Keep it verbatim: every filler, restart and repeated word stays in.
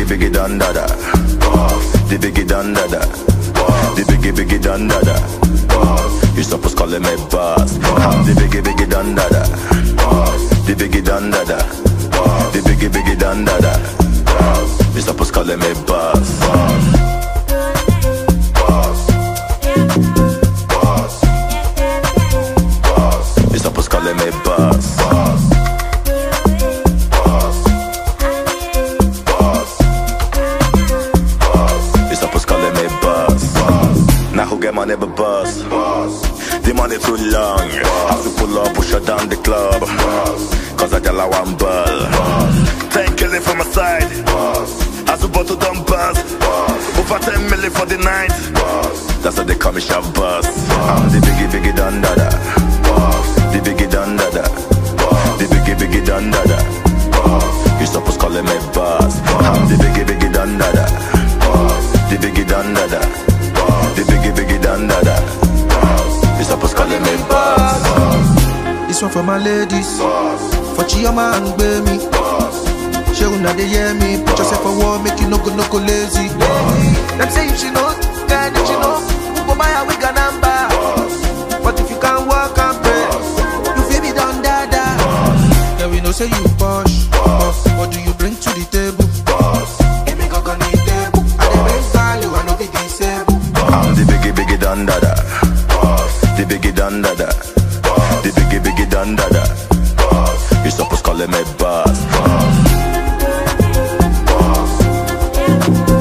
biggie dun da da. The biggie dun da da. The biggie biggie dun da da. You suppose calling me boss. I'm the biggie biggie dun da da. The biggie dun da da. The biggie biggie dun da da. You suppose calling me boss. You suppose calling me boss. Get money but buzz. The money too long. Have to pull up, push her down the club. Cause I tell her one ball. Ten killing from my side. As a bottle don't buzz. Over ten million for the night. That's how they call me Shop Buzz. I'm the biggie biggie dun da da. The biggie dun da da. The biggie biggie dun da da. You suppose calling me boss. I'm the biggie biggie dun da da. The biggie dun da da. The biggie biggie dun da da. You suppose calling me boss. This one for my ladies, for Chioma and Baby. She una dey hear me. Put yourself for war, make you no go no go lazy. Them say if she know, then if she know, who go buy a wig and number. But if you can't walk and pray, you feel me done da da. Then we know say you posh, but what do you bring to the table? Give me go go need table. I dey bring value, I know be disabled. I'm the biggie biggie dun da da. The biggie dun da da. The biggie biggie dun da da. You suppose calling me boss.